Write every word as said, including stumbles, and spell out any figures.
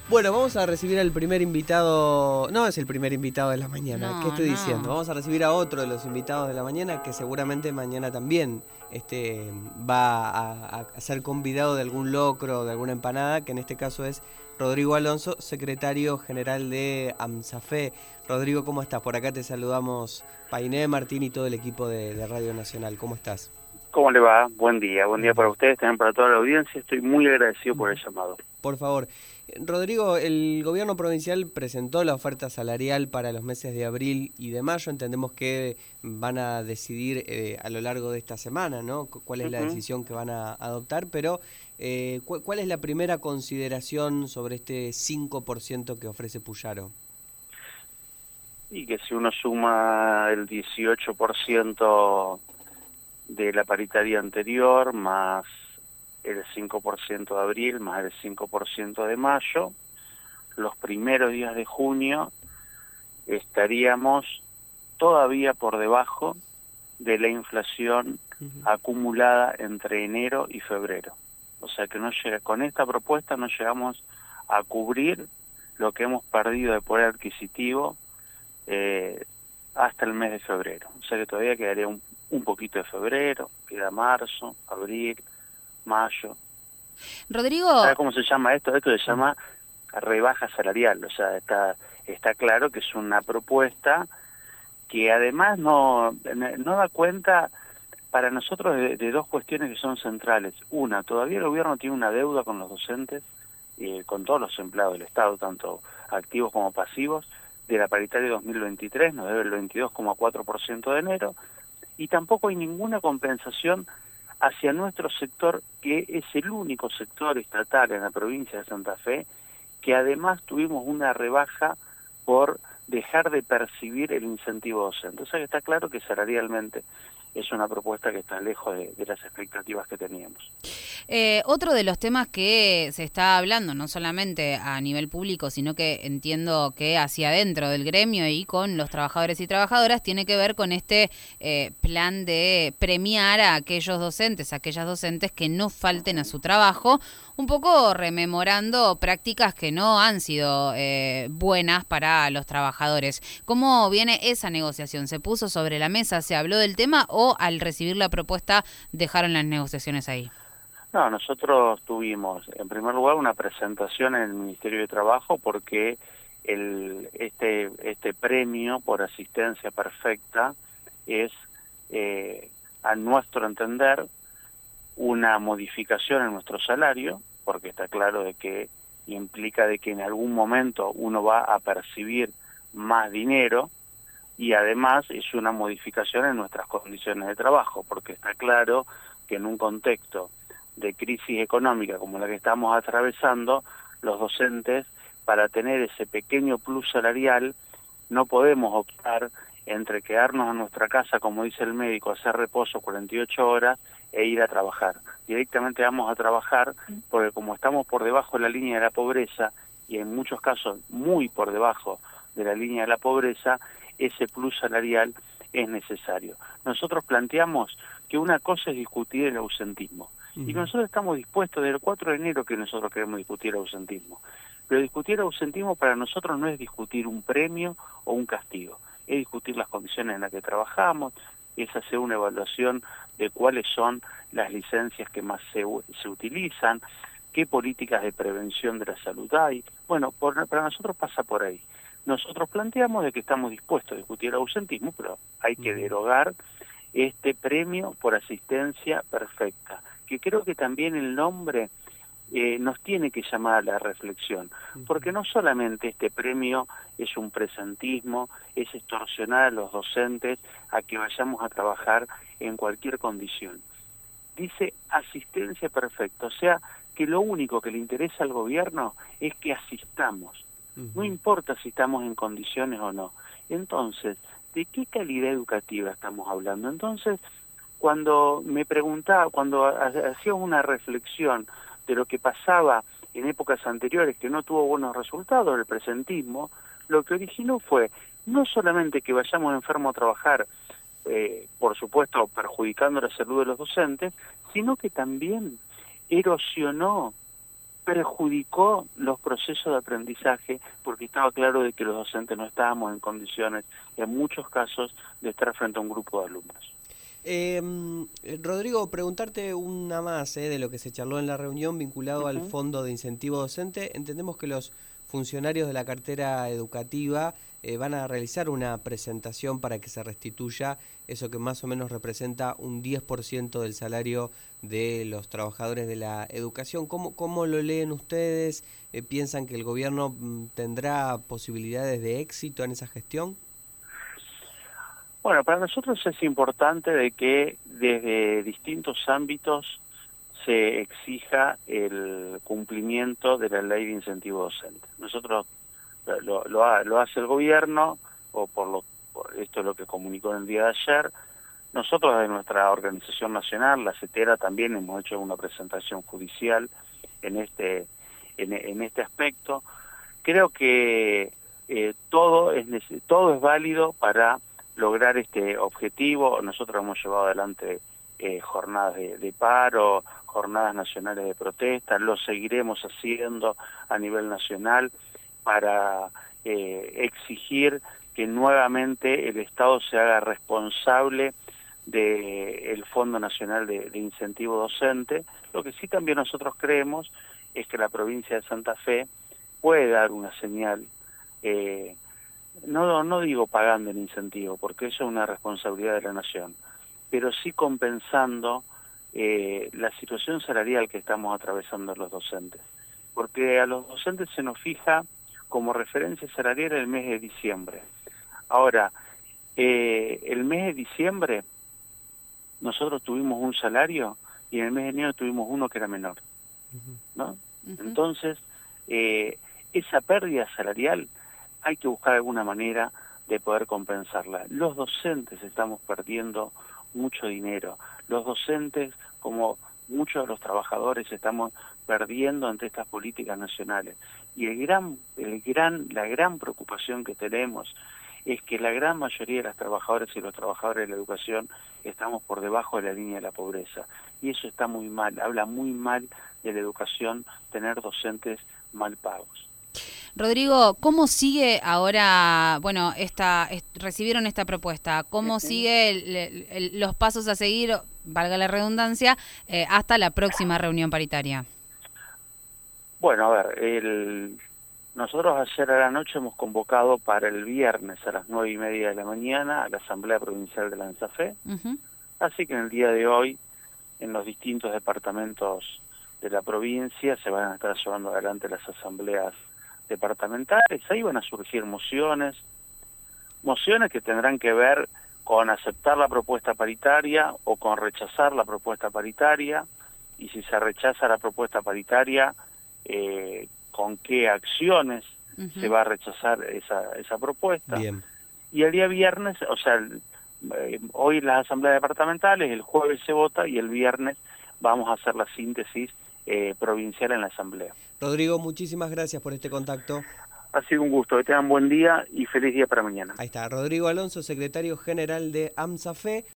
Bueno, vamos a recibir al primer invitado, no es el primer invitado de la mañana, No, ¿qué estoy no. diciendo? Vamos a recibir a otro de los invitados de la mañana que seguramente mañana también este, va a, a ser convidado de algún locro, de alguna empanada, que en este caso es Rodrigo Alonso, secretario general de AMSAFE. Rodrigo, ¿cómo estás? Por acá te saludamos Painé, Martín y todo el equipo de, de Radio Nacional. ¿Cómo estás? ¿Cómo le va? Buen día, buen día Buen para día. ustedes, también para toda la audiencia. Estoy muy agradecido por el llamado. Por favor. Rodrigo, el gobierno provincial presentó la oferta salarial para los meses de abril y de mayo. Entendemos que van a decidir eh, a lo largo de esta semana, ¿no? Cuál es la Uh-huh. decisión que van a adoptar, pero eh, ¿cu ¿cuál es la primera consideración sobre este cinco por ciento que ofrece Puyaro? Y que si uno suma el dieciocho por ciento de la paritaria anterior, más el cinco por ciento de abril, más el cinco por ciento de mayo, los primeros días de junio estaríamos todavía por debajo de la inflación uh-huh. acumulada entre enero y febrero. O sea que no llega, con esta propuesta no llegamos a cubrir lo que hemos perdido de poder adquisitivo eh, hasta el mes de febrero. O sea que todavía quedaría un, un poquito de febrero, queda marzo, abril, mayo. Rodrigo... ¿Sabe cómo se llama esto? Esto se llama rebaja salarial. O sea, está, está claro que es una propuesta que además no, no da cuenta para nosotros de, de dos cuestiones que son centrales. Una, todavía el gobierno tiene una deuda con los docentes, eh, con todos los empleados del Estado, tanto activos como pasivos, de la paritaria dos mil veintitrés, nos debe el veintidós coma cuatro por ciento de enero, y tampoco hay ninguna compensación hacia nuestro sector, que es el único sector estatal en la provincia de Santa Fe, que además tuvimos una rebaja por dejar de percibir el incentivo docente. O sea que está claro que salarialmente es una propuesta que está lejos de, de las expectativas que teníamos. Eh, otro de los temas que se está hablando, no solamente a nivel público, sino que entiendo que hacia adentro del gremio y con los trabajadores y trabajadoras, tiene que ver con este eh, plan de premiar a aquellos docentes, a aquellas docentes que no falten a su trabajo, un poco rememorando prácticas que no han sido eh, buenas para los trabajadores. ¿Cómo viene esa negociación? ¿Se puso sobre la mesa, se habló del tema o al recibir la propuesta dejaron las negociaciones ahí? No, nosotros tuvimos, en primer lugar, una presentación en el Ministerio de Trabajo porque el, este, este premio por asistencia perfecta es, eh, a nuestro entender, una modificación en nuestro salario, porque está claro de que implica de que en algún momento uno va a percibir más dinero, y además es una modificación en nuestras condiciones de trabajo, porque está claro que en un contexto de crisis económica como la que estamos atravesando, los docentes, para tener ese pequeño plus salarial, no podemos optar entre quedarnos en nuestra casa, como dice el médico, hacer reposo cuarenta y ocho horas e ir a trabajar. Directamente vamos a trabajar porque como estamos por debajo de la línea de la pobreza, y en muchos casos muy por debajo de la línea de la pobreza, ese plus salarial es necesario. Nosotros planteamos que una cosa es discutir el ausentismo, y nosotros estamos dispuestos desde el cuatro de enero que nosotros queremos discutir el ausentismo. Pero discutir el ausentismo para nosotros no es discutir un premio o un castigo, es discutir las condiciones en las que trabajamos, es hacer una evaluación de cuáles son las licencias que más se, se utilizan, qué políticas de prevención de la salud hay. Bueno, por, para nosotros pasa por ahí. Nosotros planteamos de que estamos dispuestos a discutir el ausentismo, pero hay que derogar este premio por asistencia perfecta, que creo que también el nombre eh, nos tiene que llamar a la reflexión, porque no solamente este premio es un presentismo, es extorsionar a los docentes a que vayamos a trabajar en cualquier condición. Dice asistencia perfecta, o sea que lo único que le interesa al gobierno es que asistamos, no importa si estamos en condiciones o no. Entonces, ¿de qué calidad educativa estamos hablando? Entonces, cuando me preguntaba, cuando hacía una reflexión de lo que pasaba en épocas anteriores que no tuvo buenos resultados, el presentismo, lo que originó fue no solamente que vayamos enfermos a trabajar, eh, por supuesto perjudicando la salud de los docentes, sino que también erosionó perjudicó los procesos de aprendizaje porque estaba claro de que los docentes no estábamos en condiciones, en muchos casos, de estar frente a un grupo de alumnos. Eh, Rodrigo, preguntarte una más eh, de lo que se charló en la reunión vinculado uh-huh. al Fondo de Incentivo Docente. Entendemos que los funcionarios de la cartera educativa eh, van a realizar una presentación para que se restituya eso que más o menos representa un diez por ciento del salario de los trabajadores de la educación. ¿Cómo, cómo lo leen ustedes? Eh, ¿Piensan que el gobierno mm, tendrá posibilidades de éxito en esa gestión? Bueno, para nosotros es importante de que desde distintos ámbitos se exija el cumplimiento de la ley de incentivo docente. Nosotros lo, lo, lo hace el gobierno, o por, lo, por esto es lo que comunicó en el día de ayer. Nosotros de nuestra organización nacional, la CETERA, también hemos hecho una presentación judicial en este, en, en este aspecto. Creo que eh, todo es todo es válido para lograr este objetivo. Nosotros hemos llevado adelante eh, jornadas de, de paro, jornadas nacionales de protesta, lo seguiremos haciendo a nivel nacional para eh, exigir que nuevamente el Estado se haga responsable del Fondo Nacional de, de Incentivo Docente. Lo que sí también nosotros creemos es que la provincia de Santa Fe puede dar una señal, eh, No, no digo pagando el incentivo, porque eso es una responsabilidad de la nación, pero sí compensando eh, la situación salarial que estamos atravesando los docentes. Porque a los docentes se nos fija como referencia salarial el mes de diciembre. Ahora, eh, el mes de diciembre nosotros tuvimos un salario y en el mes de enero tuvimos uno que era menor, ¿no? Uh-huh. Entonces, eh, esa pérdida salarial hay que buscar alguna manera de poder compensarla. Los docentes estamos perdiendo mucho dinero. Los docentes, como muchos de los trabajadores, estamos perdiendo ante estas políticas nacionales. Y el gran, el gran, la gran preocupación que tenemos es que la gran mayoría de los trabajadores y los trabajadores de la educación estamos por debajo de la línea de la pobreza. Y eso está muy mal, habla muy mal de la educación tener docentes mal pagos. Rodrigo, ¿cómo sigue ahora, bueno, esta, est, recibieron esta propuesta, cómo uh-huh. sigue el, el, el, los pasos a seguir, valga la redundancia, eh, hasta la próxima reunión paritaria? Bueno, a ver, el, nosotros ayer a la noche hemos convocado para el viernes a las nueve y media de la mañana a la Asamblea Provincial de la ANSAFE, uh-huh. así que en el día de hoy, en los distintos departamentos de la provincia, se van a estar llevando adelante las asambleas departamentales. Ahí van a surgir mociones, mociones que tendrán que ver con aceptar la propuesta paritaria o con rechazar la propuesta paritaria, y si se rechaza la propuesta paritaria, eh, con qué acciones uh-huh. se va a rechazar esa, esa propuesta. Bien. Y el día viernes, o sea, eh, hoy las asambleas departamentales, el jueves se vota y el viernes vamos a hacer la síntesis Eh, provincial en la asamblea. Rodrigo, muchísimas gracias por este contacto. Ha sido un gusto, que tengan buen día y feliz día para mañana. Ahí está, Rodrigo Alonso, secretario general de AMSAFE.